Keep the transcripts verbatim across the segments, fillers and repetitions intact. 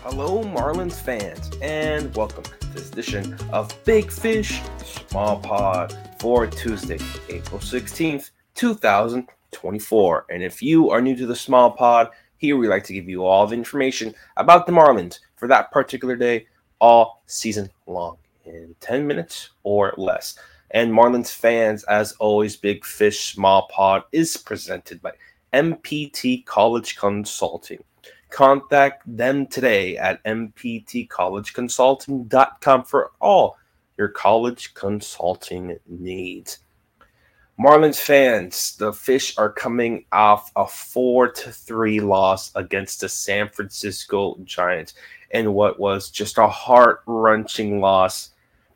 Hello, Marlins fans, and welcome to this edition of Big Fish Small Pod for Tuesday, April sixteenth, twenty twenty-four. And if you are new to the Small Pod, here we like to give you all the information about the Marlins for that particular day all season long in ten minutes or less. And Marlins fans, as always, Big Fish Small Pod is presented by M P T College Consulting. Contact them today at m p t college consulting dot com for all your college consulting needs. Marlins fans, the Fish are coming off a four to three loss against the San Francisco Giants in what was just a heart-wrenching loss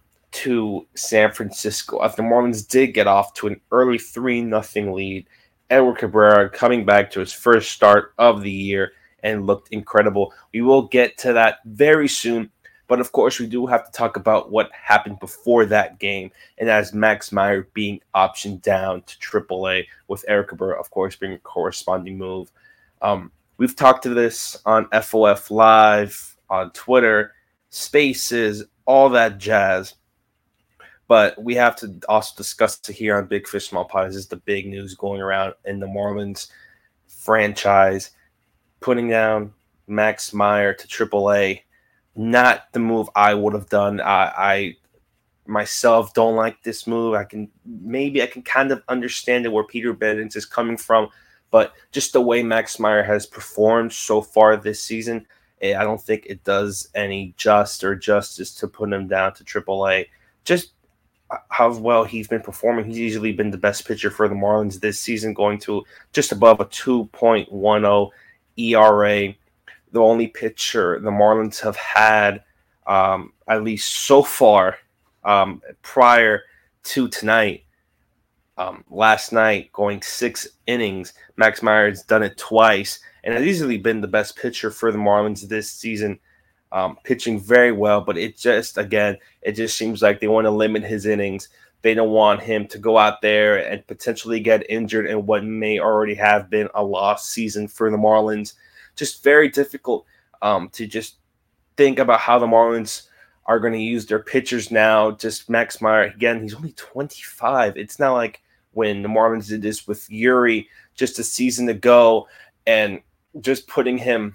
to San Francisco. After the Marlins did get off to an early three nothing lead, Edward Cabrera coming back to his first start of the year and looked incredible. We will get to that very soon, but of course we do have to talk about what happened before that game, and as Max Meyer being optioned down to triple A with Eric Cabrera, of course, being a corresponding move. Um, we've talked to this on F O F Live, on Twitter, Spaces, all that jazz. But we have to also discuss it here on Big Fish Small Pod. This is the big news going around in the Marlins franchise. Putting down Max Meyer to triple A, not the move I would have done. I, I myself don't like this move. I can maybe I can kind of understand it where Peter Bennings is coming from, but just the way Max Meyer has performed so far this season, I don't think it does any just or justice to put him down to triple A. Just how well he's been performing. He's easily been the best pitcher for the Marlins this season, going to just above a two point one oh E R A. The only pitcher the Marlins have had, um, at least so far, um, prior to tonight, um, last night, going six innings. Max Meyer has done it twice and has easily been the best pitcher for the Marlins this season, um, pitching very well. But it just, again, it just seems like they want to limit his innings. They don't want him to go out there and potentially get injured in what may already have been a lost season for the Marlins. Just very difficult um, to just think about how the Marlins are going to use their pitchers now. Just Max Meyer, again, he's only twenty-five. It's not like when the Marlins did this with Eury just a season ago and just putting him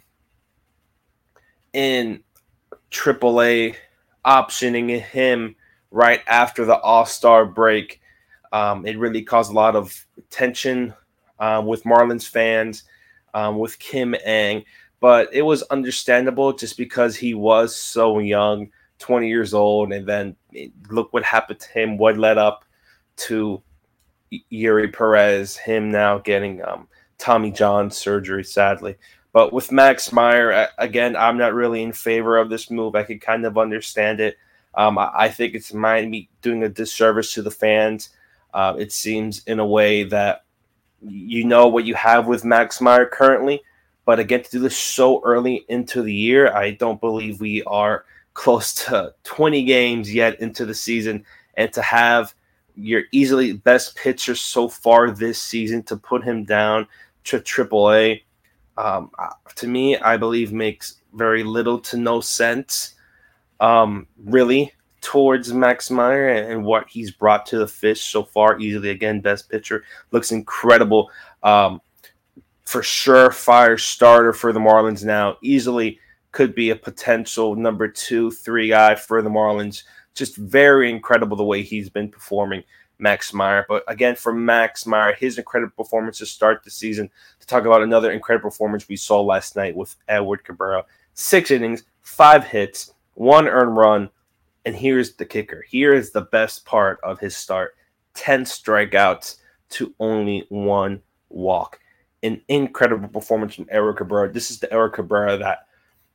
in triple A, optioning him right after the All-Star break. Um, it really caused a lot of tension uh, with Marlins fans, um, with Kim Ng. But it was understandable just because he was so young, twenty years old, and then look what happened to him, what led up to Eury Perez, him now getting um, Tommy John surgery, sadly. But with Max Meyer, again, I'm not really in favor of this move. I could kind of understand it. Um, I, I think it's might be doing a disservice to the fans. Uh, it seems in a way that you know what you have with Max Meyer currently, but again, to do this so early into the year, I don't believe we are close to twenty games yet into the season, and to have your easily best pitcher so far this season to put him down to triple A, um, to me, I believe makes very little to no sense. Um, really, towards Max Meyer and what he's brought to the Fish so far. Easily, again, best pitcher. Looks incredible. Um, for sure, fire starter for the Marlins now. Easily could be a potential number two, three guy for the Marlins. Just very incredible the way he's been performing, Max Meyer. But again, for Max Meyer, his incredible performance to start the season, to talk about another incredible performance we saw last night with Edward Cabrera. Six innings, five hits, one earned run, and here's the kicker. Here is the best part of his start. ten strikeouts to only one walk. An incredible performance from Eric Cabrera. This is the Eric Cabrera that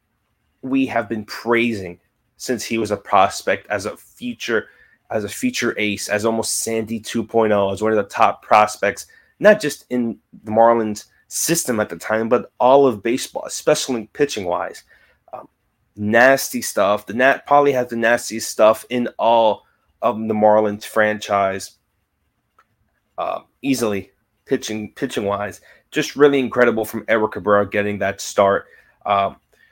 we have been praising since he was a prospect as a future, as a future ace, as almost Sandy two point oh, as one of the top prospects, not just in the Marlins system at the time, but all of baseball, especially pitching-wise. Um, nasty stuff. The Nat probably has the nastiest stuff in all of the Marlins franchise. Uh, easily pitching pitching wise, just really incredible from Edward Cabrera getting that start. Um,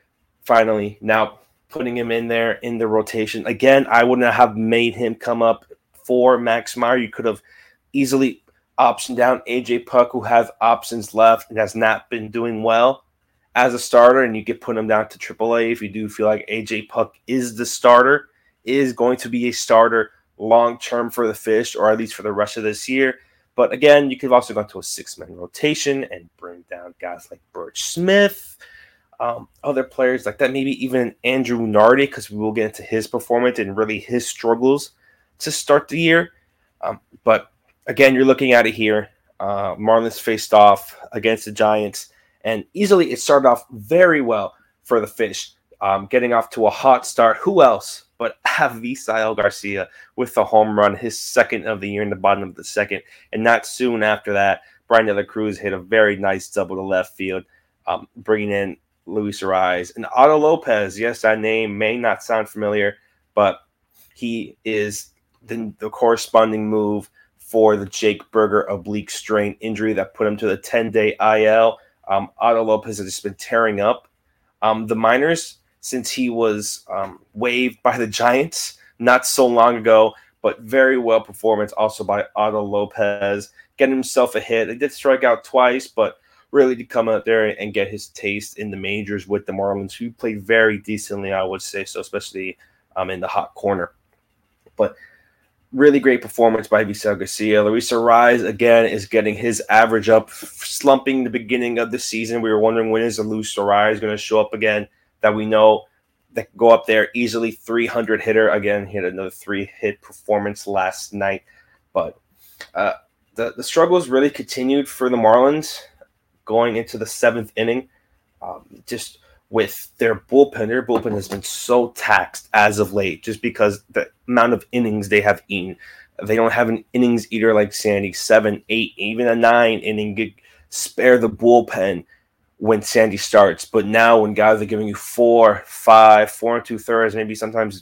finally now putting him in there in the rotation. Again, I wouldn't have made him come up for Max Meyer. You could have easily optioned down A J Puck, who has options left and has not been doing well as a starter, and you could put him down to triple A if you do feel like A J Puck is the starter, is going to be a starter long-term for the Fish, or at least for the rest of this year. But again, you could have also gone to a six-man rotation and bring down guys like Burch Smith, um, other players like that, maybe even Andrew Nardi, because we will get into his performance and really his struggles to start the year. Um, but again, you're looking at it here. Uh, Marlins faced off against the Giants, and easily it started off very well for the Fish, um, getting off to a hot start. Who else but Avisail Garcia with the home run, his second of the year in the bottom of the second. And not soon after that, Brian De La Cruz hit a very nice double to left field, um, bringing in Luis Arraez. And Otto Lopez, yes, that name may not sound familiar, but he is the, the corresponding move for the Jake Burger oblique strain injury that put him to the ten-day I L. Um, Otto Lopez has just been tearing up um, the minors since he was um, waived by the Giants not so long ago, but very well performance also by Otto Lopez, getting himself a hit. He did strike out twice, but really to come out there and get his taste in the majors with the Marlins, who played very decently, I would say, so especially um, in the hot corner. But really great performance by Avisail Garcia. Luis Arraez, again, is getting his average up, slumping the beginning of the season. We were wondering, when is Luis Arraez going to show up again? That we know that go up there easily. Three hundred hitter. Again, he had another three-hit performance last night. But uh, the, the struggles really continued for the Marlins going into the seventh inning. Um, just with their bullpen. Their bullpen has been so taxed as of late just because the amount of innings they have eaten. They don't have an innings eater like Sandy, seven, eight, even a nine inning. Get, spare the bullpen when Sandy starts. But now when guys are giving you four, five, four and two thirds, maybe sometimes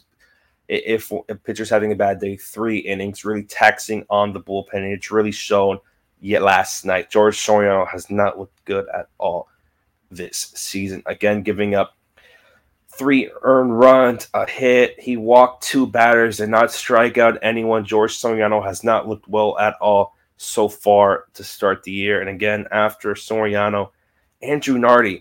if a pitcher's having a bad day, three innings, really taxing on the bullpen. And it's really shown yet last night. George Soriano has not looked good at all this season. Again, giving up three earned runs, a hit. He walked two batters and not strike out anyone. George Soriano has not looked well at all so far to start the year. And again, after Soriano, Andrew Nardi.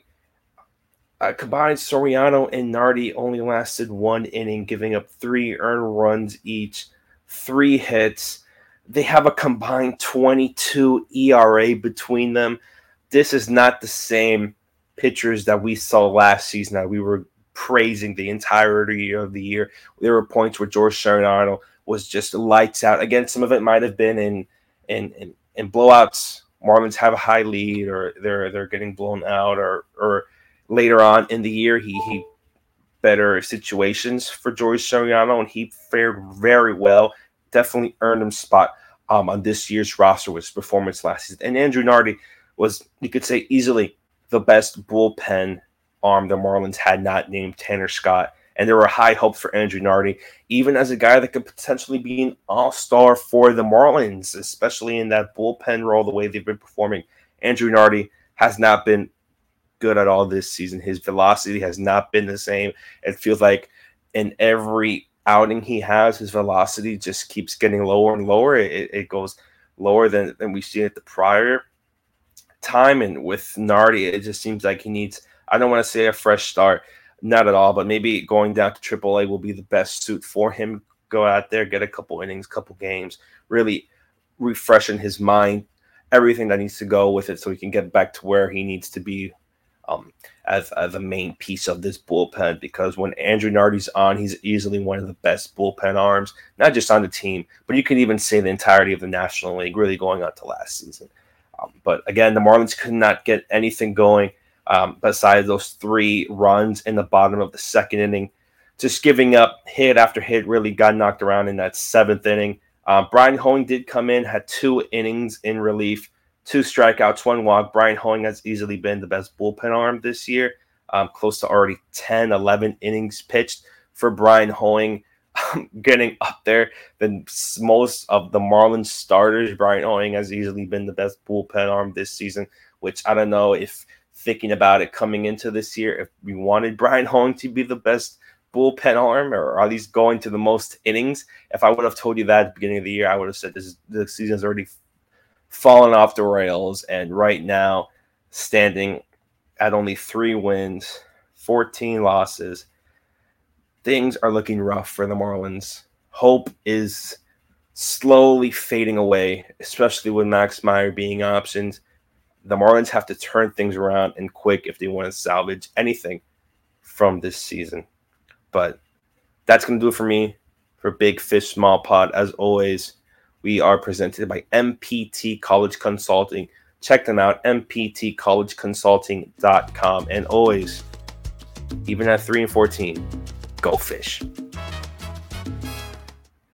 Uh, combined, Soriano and Nardi only lasted one inning, giving up three earned runs each, three hits. They have a combined twenty-two E R A between them. This is not the same pitchers that we saw last season that we were praising the entirety of the year. There were points where George Soriano was just lights out. Again, some of it might have been in in in, in blowouts. Marlins have a high lead, or they're they're getting blown out, or or later on in the year he he better situations for George Soriano, and he fared very well. Definitely earned him spot um, on this year's roster with his performance last season. And Andrew Nardi was, you could say, easily the best bullpen arm the Marlins had not named Tanner Scott. And there were high hopes for Andrew Nardi, even as a guy that could potentially be an all-star for the Marlins, especially in that bullpen role, the way they've been performing. Andrew Nardi has not been good at all this season. His velocity has not been the same. It feels like in every outing he has, his velocity just keeps getting lower and lower. It, it goes lower than, than we've seen at the prior time. And with Nardi, it just seems like he needs, I don't want to say a fresh start, not at all, but maybe going down to triple A will be the best suit for him. Go out there, get a couple innings, couple games, really refreshing his mind, everything that needs to go with it so he can get back to where he needs to be um, as, as a main piece of this bullpen. Because when Andrew Nardi's on, he's easily one of the best bullpen arms, not just on the team, but you can even say the entirety of the National League, really going on to last season. Um, but again, the Marlins could not get anything going Um, besides those three runs in the bottom of the second inning. Just giving up hit after hit, really got knocked around in that seventh inning. Uh, Brian Hoeing did come in, had two innings in relief, two strikeouts, one walk. Brian Hoeing has easily been the best bullpen arm this year, um, close to already ten, eleven innings pitched for Brian Hoeing. Getting up there than most of the Marlins starters, Brian Hoeing has easily been the best bullpen arm this season, which I don't know if thinking about it coming into this year, if we wanted Brian Hong to be the best bullpen arm, or at least going to the most innings. If I would have told you that at the beginning of the year, I would have said this is, the season's already fallen off the rails. And right now, standing at only three wins, fourteen losses, things are looking rough for the Marlins. Hope is slowly fading away, especially with Max Meyer being optioned. The Marlins have to turn things around and quick if they want to salvage anything from this season. But that's going to do it for me for Big Fish Small Pod. As always, we are presented by M P T College Consulting. Check them out, m p t college consulting dot com. And always, even at three and fourteen, go Fish.